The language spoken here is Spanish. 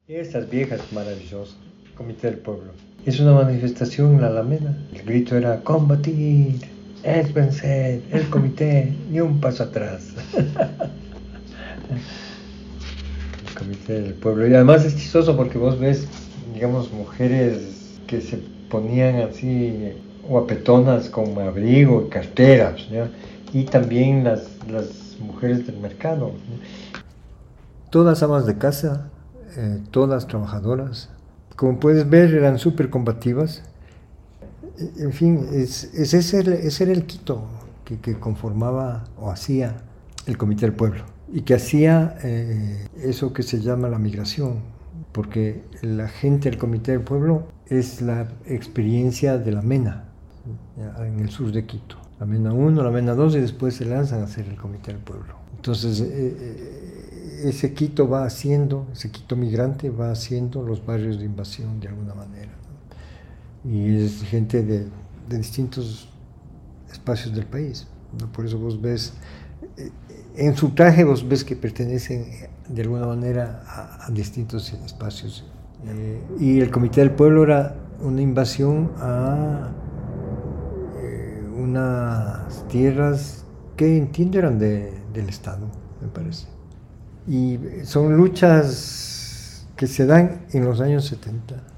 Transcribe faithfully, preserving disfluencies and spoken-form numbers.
Estas viejas maravillosas, Comité del Pueblo. Es una manifestación en la Alameda. El grito era combatir, es vencer, el comité, ni un paso atrás. El Comité del Pueblo. Y además es chistoso porque vos ves, digamos, mujeres que se ponían así guapetonas con abrigo y carteras, ¿ya? Y también las, las mujeres del mercado, ¿no? Todas amas de casa, eh, todas trabajadoras. Como puedes ver, eran súper combativas. En fin, es, es ese, ese era el Quito que, que conformaba o hacía el Comité del Pueblo y que hacía eh, eso que se llama la migración, porque la gente del Comité del Pueblo es la experiencia de la MENA en el sur de Quito. La MENA uno, la MENA dos y después se lanzan a hacer el Comité del Pueblo. Entonces, eh, ese Quito va haciendo, ese Quito migrante va haciendo los barrios de invasión de alguna manera, ¿no? Y es gente de, de distintos espacios del país, ¿no? Por eso vos ves, eh, en su traje vos ves que pertenecen de alguna manera a, a distintos espacios. Eh, y el Comité del Pueblo era una invasión a eh, unas tierras que entiendo eran de, del Estado, me parece. Y son luchas que se dan en los años setenta.